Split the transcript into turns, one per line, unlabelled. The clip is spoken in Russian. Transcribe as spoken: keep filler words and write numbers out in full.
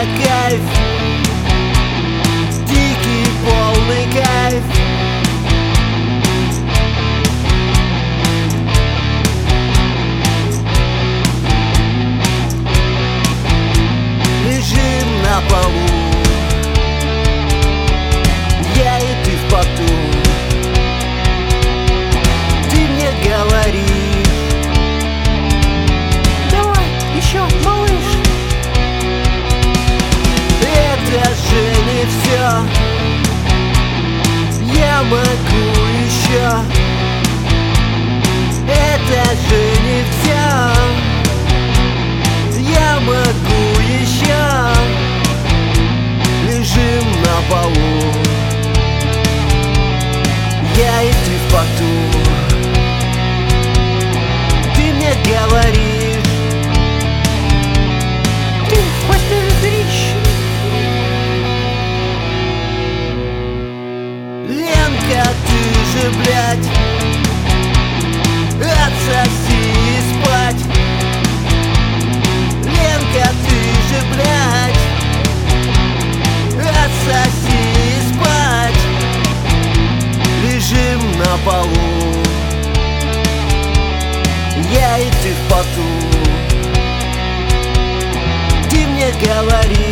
кайф, дикий полный кайф. Лежим на полу, я и ты в поту. Ты мне говоришь:
давай еще, малыш.
Это же не все, я могу еще. Это же не все, я могу еще. Лежим на полу, я и ты в поту. Ты мне говоришь:
Ты в постели дрищ.
Ленка, ты же, блядь, отсоси и спать. Ленка, ты же, блядь, отсоси и спать. Лежим на полу, я и ты в поту. Ты мне говоришь: